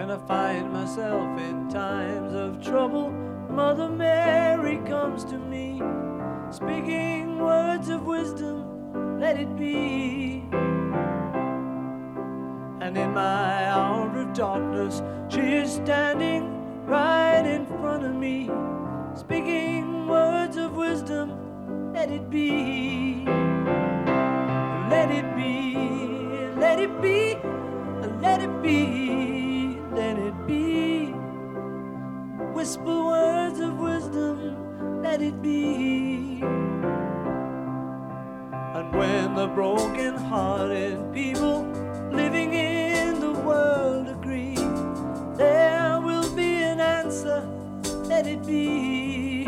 When I find myself in times of trouble, Mother Mary comes to me, speaking words of wisdom, let it be. And in my hour of darkness, she is standing right in front of me, speaking words of wisdom, let it be. Let it be, let it be, let it be, let it be. Whisper words of wisdom, let it be. And when the broken-hearted people living in the world agree, there will be an answer, let it be.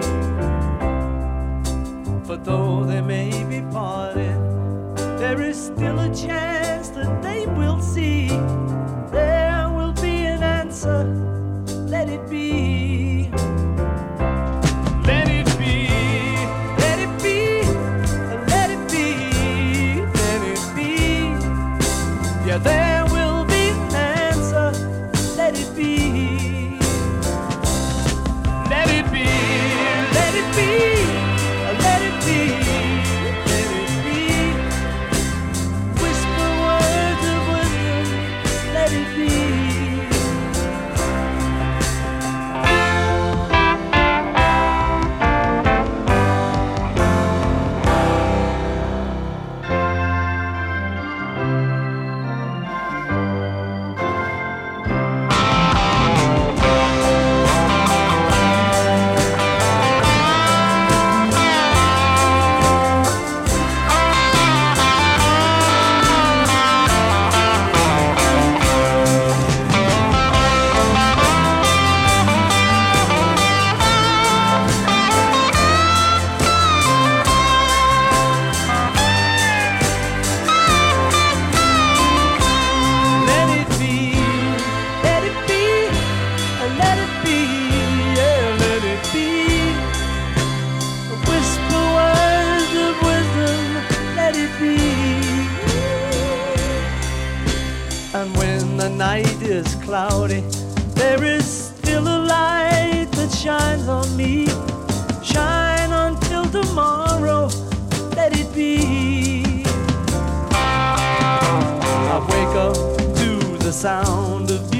For though they may be parted, there is still a chance that they will see. There will be an answer, let it be. Let it be, let it be, let it be, let it be. Yeah, there will be an answer, let it be. Let it be, let it be, let it be. And when the night is cloudy, there is still a light that shines on me. Shine until tomorrow, let it be. I wake up to the sound of